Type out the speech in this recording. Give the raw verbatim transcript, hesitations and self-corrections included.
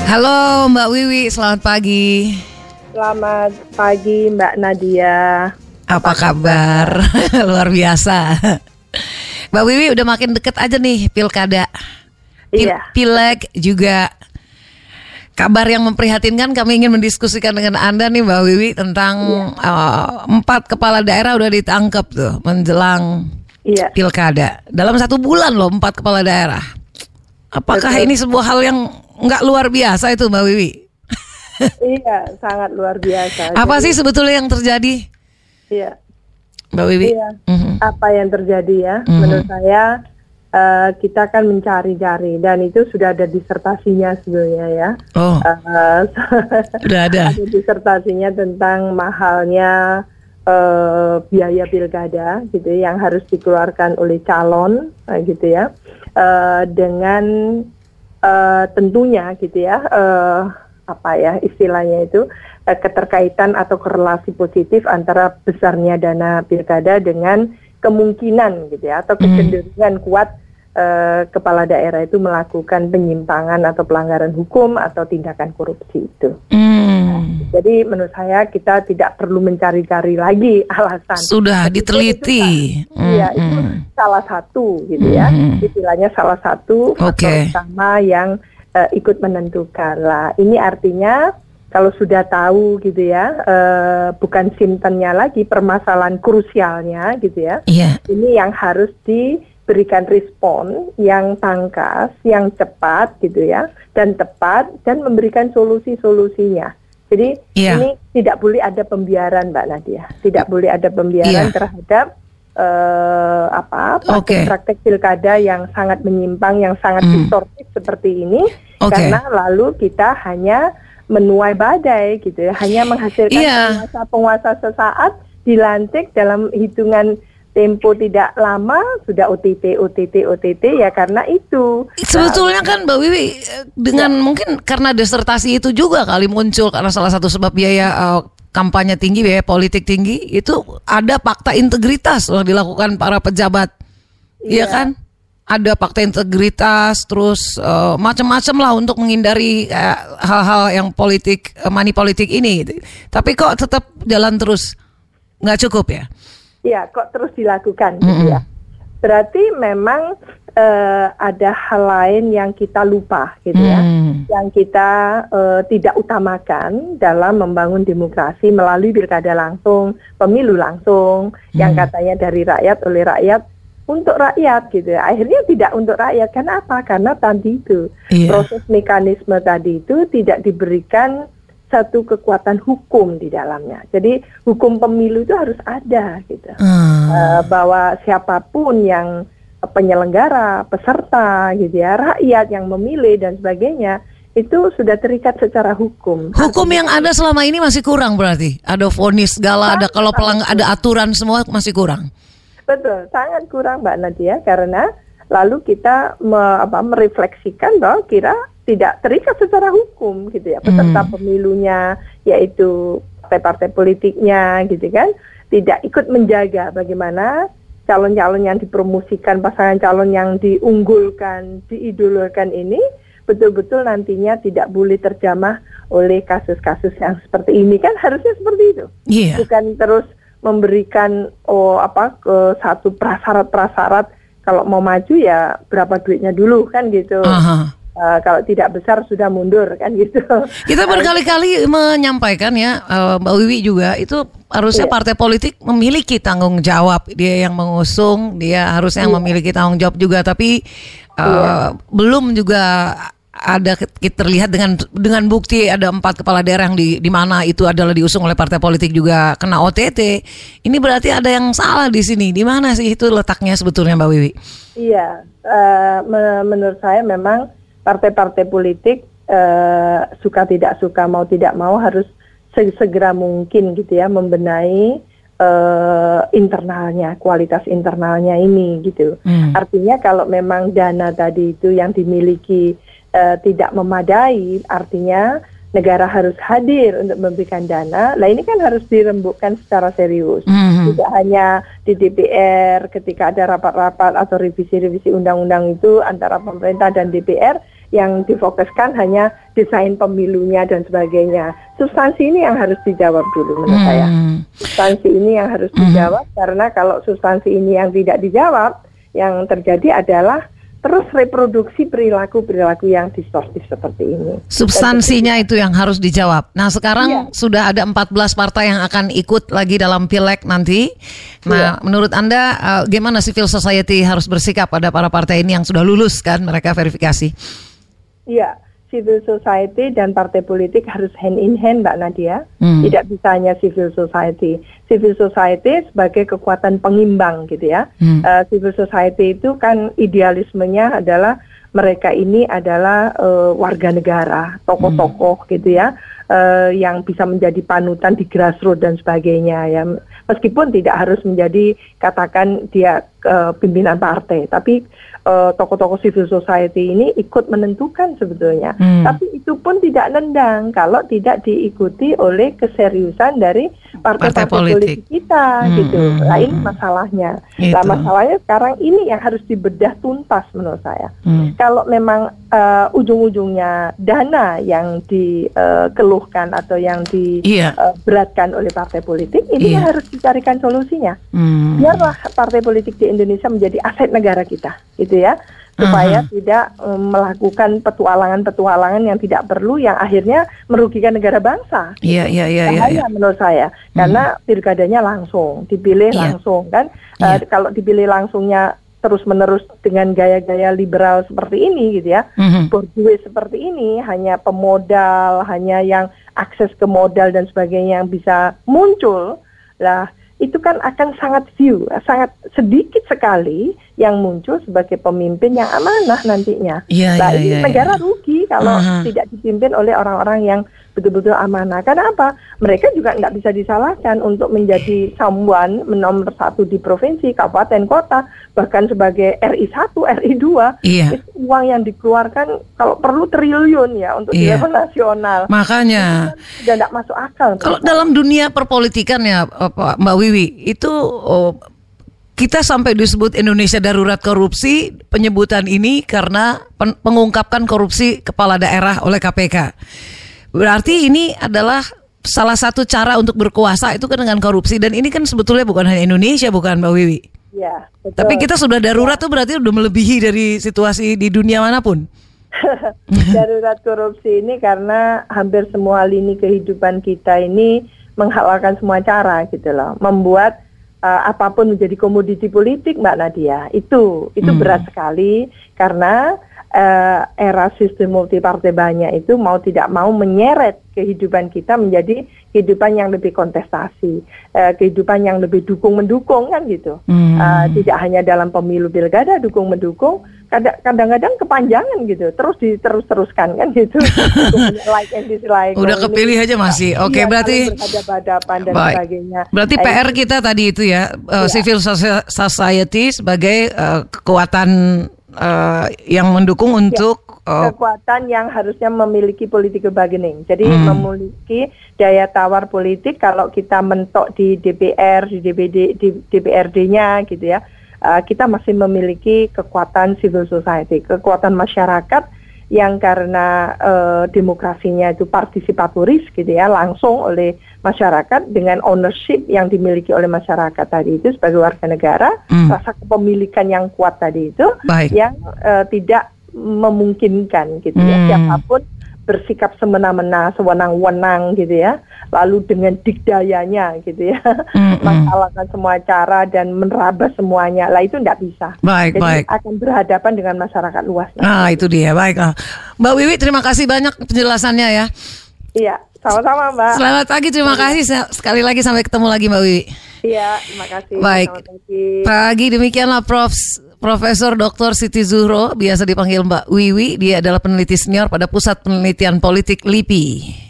Halo Mbak Wiwi, selamat pagi. Selamat pagi Mbak Nadia. Apa, Apa kabar? Luar biasa. Mbak Wiwi udah makin deket aja nih pilkada. Pil- Iya. Pileg juga. Kabar yang memprihatinkan, kami ingin mendiskusikan dengan Anda nih Mbak Wiwi tentang iya. uh, empat kepala daerah udah ditangkap tuh menjelang iya. pilkada. Dalam satu bulan loh empat kepala daerah. Apakah Betul. Ini sebuah hal yang nggak luar biasa itu Mbak Wiwi? Iya, sangat luar biasa. Apa Jadi, sih sebetulnya yang terjadi? Iya. Mbak Wiwi. Iya. Mm-hmm. Apa yang terjadi ya? Mm-hmm. Menurut saya uh, kita kan mencari-cari dan itu sudah ada disertasinya sebenarnya ya. Oh. Uh, sudah ada. Ada disertasinya tentang mahalnya uh, biaya pilkada gitu yang harus dikeluarkan oleh calon uh, gitu ya. Uh, dengan uh, tentunya gitu ya uh, apa ya istilahnya itu uh, keterkaitan atau korelasi positif antara besarnya dana pilkada dengan kemungkinan gitu ya atau kecenderungan mm. kuat uh, kepala daerah itu melakukan penyimpangan atau pelanggaran hukum atau tindakan korupsi itu. Mm. Nah, jadi menurut saya kita tidak perlu mencari-cari lagi alasan. Sudah diteliti. Iya, mm. itu salah satu gitu ya, mm-hmm. istilahnya salah satu okay. faktor utama yang uh, ikut menentukan lah. Ini artinya kalau sudah tahu gitu ya, uh, bukan simptomnya lagi, permasalahan krusialnya gitu ya. Yeah. Ini yang harus diberikan respon yang tangkas, yang cepat gitu ya, dan tepat dan memberikan solusi-solusinya. Jadi yeah. ini tidak boleh ada pembiaran Mbak Nadia, tidak boleh ada pembiaran yeah. terhadap Uh, apa praktek-praktek pilkada yang sangat menyimpang, yang sangat mm. distortif seperti ini, okay. karena lalu kita hanya menuai badai gitu ya, hanya menghasilkan yeah. penguasa-penguasa sesaat dilantik dalam hitungan tempo tidak lama sudah O T T, O T T, O T T ya karena itu. Sebetulnya kan Mbak Wiwi dengan ya. Mungkin karena disertasi itu juga kali muncul karena salah satu sebab biaya uh, kampanye tinggi, biaya politik tinggi, itu ada fakta integritas yang dilakukan para pejabat, iya ya kan? Ada fakta integritas, terus uh, macam-macam lah untuk menghindari uh, hal-hal yang politik, uh, money politik ini. Gitu. Tapi kok tetap jalan terus, nggak cukup ya? Iya, kok terus dilakukan, mm-hmm. gitu ya. Berarti memang uh, ada hal lain yang kita lupa gitu ya, mm. yang kita uh, tidak utamakan dalam membangun demokrasi melalui pilkada langsung, pemilu langsung, mm. yang katanya dari rakyat oleh rakyat untuk rakyat gitu ya. Akhirnya tidak untuk rakyat, karena apa? Karena tadi itu yeah. proses mekanisme tadi itu tidak diberikan satu kekuatan hukum di dalamnya. Jadi hukum pemilu itu harus ada gitu. Hmm. Uh, bahwa siapapun yang penyelenggara, peserta gitu ya, rakyat yang memilih dan sebagainya itu sudah terikat secara hukum. Hukum Artinya, yang ada selama ini masih kurang berarti. Ada vonis segala, ada kalau pelang ada aturan semua masih kurang. Betul, sangat kurang Mbak Nadia, karena lalu kita me, apa, merefleksikan bahwa kira tidak terikat secara hukum gitu ya, peserta hmm. pemilunya yaitu partai-partai politiknya gitu kan, tidak ikut menjaga bagaimana calon-calon yang dipromosikan, pasangan calon yang diunggulkan, diidolakan ini betul-betul nantinya tidak boleh terjamah oleh kasus-kasus yang seperti ini, kan harusnya seperti itu, yeah. bukan terus memberikan oh apa ke satu prasyarat-prasyarat kalau mau maju ya berapa duitnya dulu kan gitu. Uh-huh. Uh, kalau tidak besar sudah mundur kan gitu. Kita berkali-kali menyampaikan ya uh, Mbak Wiwi juga itu harusnya iya. partai politik memiliki tanggung jawab. Dia yang mengusung, dia harusnya iya. memiliki tanggung jawab juga. Tapi uh, iya. belum juga ada terlihat dengan dengan bukti ada empat kepala daerah yang di di mana itu adalah diusung oleh partai politik juga kena O T T. Ini berarti ada yang salah di sini. Di mana sih itu letaknya sebetulnya Mbak Wiwi? Iya, uh, me- menurut saya memang partai-partai politik eh, suka tidak suka, mau tidak mau harus segera mungkin gitu ya membenahi eh, internalnya, kualitas internalnya ini gitu. Hmm. Artinya kalau memang dana tadi itu yang dimiliki eh, tidak memadai, artinya negara harus hadir untuk memberikan dana. Nah ini kan harus dirembukkan secara serius. Mm-hmm. Tidak hanya di D P R ketika ada rapat-rapat atau revisi-revisi undang-undang itu antara pemerintah dan D P R, yang difokuskan hanya desain pemilunya dan sebagainya. Substansi ini yang harus dijawab dulu menurut hmm. saya. Substansi ini yang harus dijawab hmm. karena kalau substansi ini yang tidak dijawab, yang terjadi adalah terus reproduksi perilaku-perilaku yang distortif seperti ini. Substansinya itu yang harus dijawab. Nah sekarang iya. sudah ada empat belas partai yang akan ikut lagi dalam Pileg nanti. Nah iya. menurut Anda uh, gimana civil society harus bersikap pada para partai ini yang sudah lulus kan mereka verifikasi? Iya, civil society dan partai politik harus hand in hand Mbak Nadia. Hmm. Tidak bisa hanya civil society. Civil society sebagai kekuatan pengimbang gitu ya. Hmm. Uh, civil society itu kan idealismenya adalah mereka ini adalah uh, warga negara, tokoh-tokoh hmm. gitu ya, uh, yang bisa menjadi panutan di grassroots dan sebagainya ya. Meskipun tidak harus menjadi katakan dia uh, pimpinan partai, tapi uh, tokoh-tokoh civil society ini ikut menentukan sebetulnya. Hmm. Tapi itu pun tidak nendang kalau tidak diikuti oleh keseriusan dari partai-partai politik. politik kita hmm. gitu. Nah ini masalahnya. Gitu. Nah masalahnya sekarang ini yang harus dibedah tuntas menurut saya. Hmm. Kalau memang uh, ujung-ujungnya dana yang dikeluhkan uh, atau yang diberatkan iya. uh, oleh partai politik, ini iya. harus dicarikan solusinya. Hmm. Biarlah partai politik di Indonesia menjadi aset negara kita, gitu ya, supaya uh-huh. tidak um, melakukan petualangan-petualangan yang tidak perlu, yang akhirnya merugikan negara bangsa. Iya, iya, iya. Bahaya menurut saya, karena hmm. pilkadanya langsung, dipilih yeah. langsung, kan? Yeah. Uh, kalau dipilih langsungnya terus-menerus dengan gaya-gaya liberal seperti ini, gitu ya, mm-hmm. borjuis seperti ini, hanya pemodal, hanya yang akses ke modal dan sebagainya yang bisa muncul. Lah itu kan akan sangat few, sangat sedikit sekali yang muncul sebagai pemimpin yang amanah nantinya. Yeah, nah, yeah, ini yeah, negara yeah. rugi kalau uh-huh. tidak dipimpin oleh orang-orang yang betul-betul amanah. Karena apa? Mereka juga tidak bisa disalahkan untuk menjadi someone nomor satu di provinsi, kabupaten, kota, bahkan sebagai R I satu, R I dua. Yeah. Itu uang yang dikeluarkan kalau perlu triliun ya untuk yeah. level nasional. Makanya sudah tidak masuk akal. Kalau dalam dunia perpolitikan ya Mbak Wiwi, itu oh, kita sampai disebut Indonesia darurat korupsi, penyebutan ini karena pen- pengungkapkan korupsi kepala daerah oleh K P K. Berarti ini adalah salah satu cara untuk berkuasa itu kan dengan korupsi, dan ini kan sebetulnya bukan hanya Indonesia, bukan Mbak Wiwi? Ya, betul. Tapi kita sudah darurat tuh berarti udah melebihi dari situasi di dunia manapun. Darurat korupsi ini karena hampir semua lini kehidupan kita ini menghalalkan semua cara gitu loh, membuat uh, apapun menjadi komoditi politik Mbak Nadia. Itu itu hmm. berat sekali karena Uh, era sistem multipartai banyak itu mau tidak mau menyeret kehidupan kita menjadi kehidupan yang lebih kontestasi, uh, kehidupan yang lebih dukung-mendukung kan gitu. Hmm. Uh, tidak hanya dalam pemilu pilkada dukung-mendukung, kadang-kadang kepanjangan gitu, terus diterus-teruskan kan gitu. Like and dislike. Udah kepilih aja masih. Oke, okay, iya, berarti berhadapan dan baik. sebagainya. Berarti P R kita tadi itu ya, uh, ya. civil society sebagai uh, kekuatan Uh, yang mendukung untuk ya, kekuatan yang harusnya memiliki political bargaining. Jadi hmm. memiliki daya tawar politik kalau kita mentok di D P R, di D P D, di D P R D-nya gitu ya. Uh, kita masih memiliki kekuatan civil society, kekuatan masyarakat yang karena uh, demokrasinya itu partisipatoris gitu ya, langsung oleh masyarakat dengan ownership yang dimiliki oleh masyarakat tadi itu sebagai warga negara, mm. rasa kepemilikan yang kuat tadi itu Baik. yang uh, tidak memungkinkan gitu mm. ya, siapapun bersikap semena-mena, sewenang-wenang gitu ya, lalu dengan dikdayanya gitu ya, mm-hmm. menghalalkan semua cara dan menerabas semuanya, lah itu tidak bisa. Baik, Jadi baik. akan berhadapan dengan masyarakat luas. Nah itu dia, baik. Mbak Wiwi, terima kasih banyak penjelasannya ya. Iya, sama-sama Mbak. Selamat pagi, terima kasih sekali lagi, sampai ketemu lagi Mbak Wiwi. Iya, terima kasih. Baik, pagi demikianlah Prof Profesor Doktor Siti Zuhro, biasa dipanggil Mbak Wiwi. Dia adalah peneliti senior pada Pusat Penelitian Politik L I P I.